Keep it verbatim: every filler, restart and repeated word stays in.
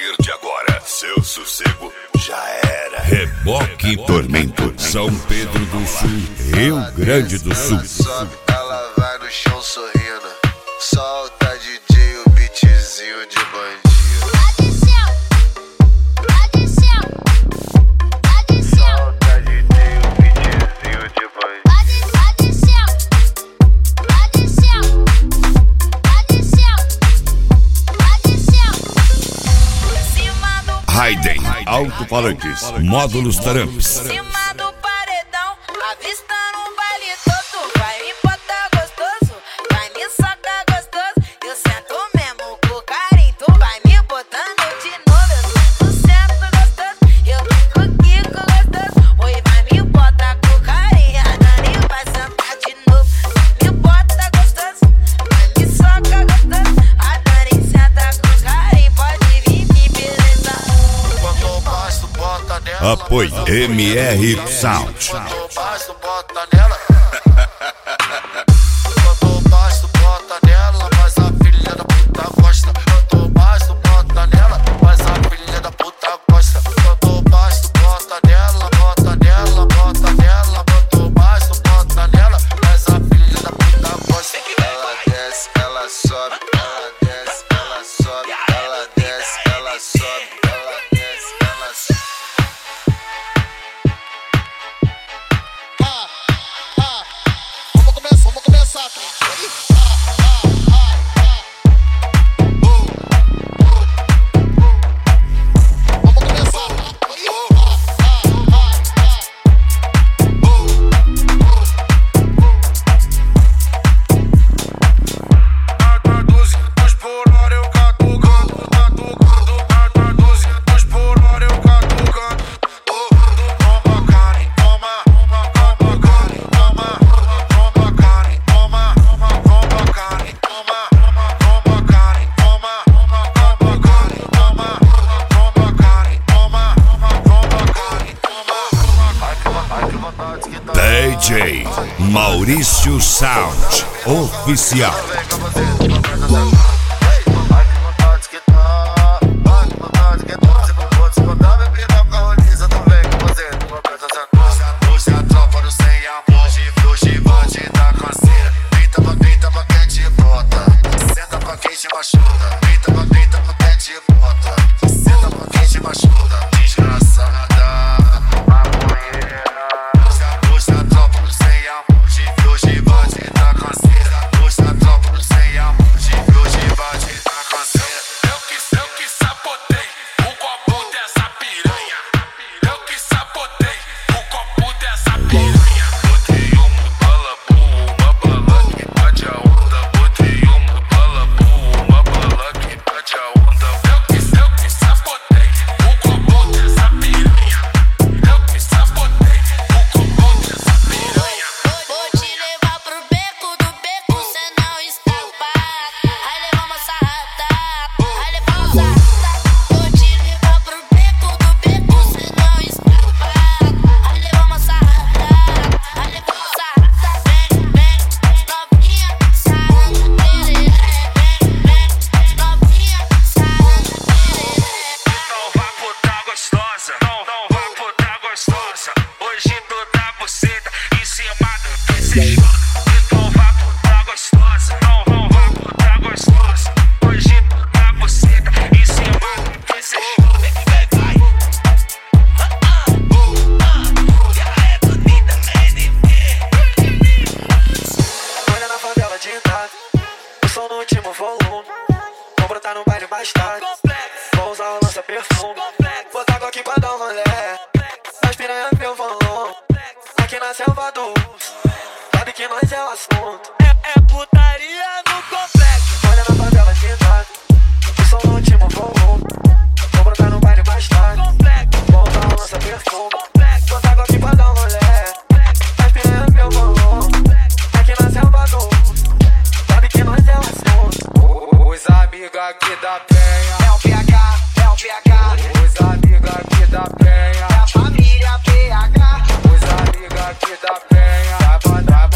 partir de agora, seu sossego já era. Reboque Tormento, São Pedro do Sul, Rio Grande do Sul. Sobe, ela vai no chão sorrindo. Solta D J, o beatzinho de bandido. Raiden, alto-falantes, módulos Taramps. Cima do paredão, avistando um baile todo. Vai me botar gostoso, vai me socar gostoso. Eu sento mesmo com carinho, tu vai me botando de novo. Eu sento gostoso, eu fico aqui com gostoso. Oi, vai me botar com carinho, a Dani vai sentar de novo. Me bota gostoso, vai me socar gostoso. A Dani senta com carinho, pode vir me beleza. Apoio M R Sound. Botou baixo, bota nela. Botou baixo, bota nela, mas a filha da puta gosta. Botou baixo, bota nela, mas a filha da puta gosta. Botou baixo, bota nela, bota nela, bota nela. Botou baixo, bota nela, mas a filha da puta gosta. Ela desce, ela sobe, ela desce, ela sobe, ela desce, ela sobe, ela desce, ela sobe. Vamos começar. D J Maurício Sound Oficial. Vou usar o lança-perfume, botar água aqui pra dar um rolê. As piranha meu volume, aqui na selva do urso. Sabe que nós é o assunto. É, é putaria no complexo. Olha na favela de nada, o som no último volume. Vou brotar no baile mais tarde, vou usar o lança-perfume, botar água aqui pra dar um rolê. As piranha meu volume, aqui na selva do urso. Sabe que nós é o assunto. Os amigos aqui da penha é o P H, é o P H. Os amigos aqui da penha é a família P H. Os amigos aqui da penha vai mandar